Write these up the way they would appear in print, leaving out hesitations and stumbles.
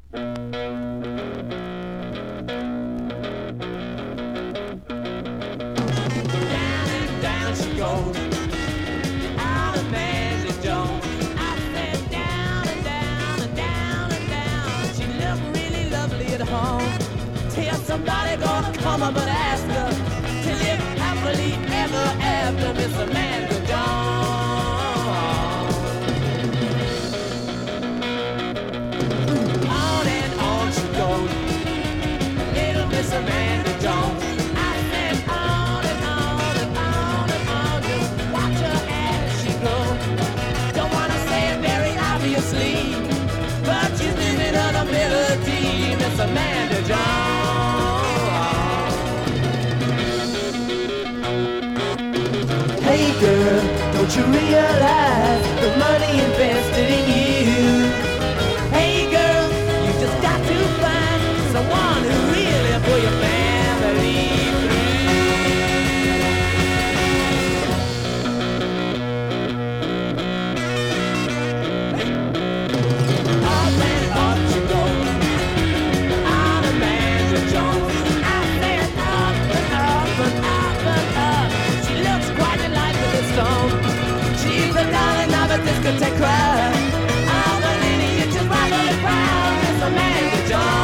Somebody gonna come up and ask her to live happily ever after, Miss Amanda Jones. On and on she goes, little Miss Amanda Jones. I said on and on and on and on, just watch her as she goes. Don't wanna say it very obviously, but she's living on a melody, Miss Amanda Jones. Hey girl, don't you realize the money invested in you? Hey girl, you just got to find someone who really put your family through. Up and up you go, on Amanda Jones. I said up and up and up and up. She looks quite she's the darling of a discotheque crowd. Oh, but Lenny, you just rightfully proud, Miss Amanda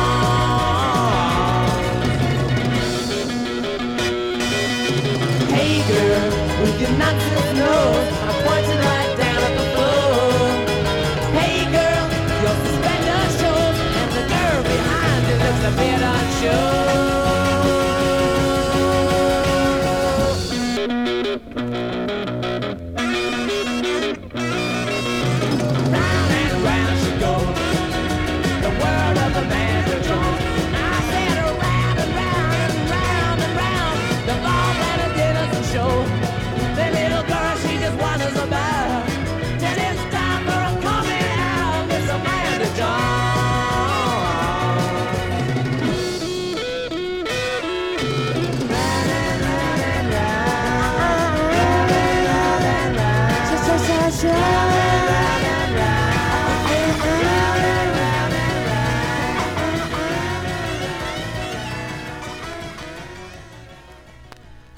Jones. Hey girl, with your nonsense nose, I'm pointing right down at the floor. Hey girl, your suspender shows, and the girl behind you looks a bit unsure. Round and round she goes.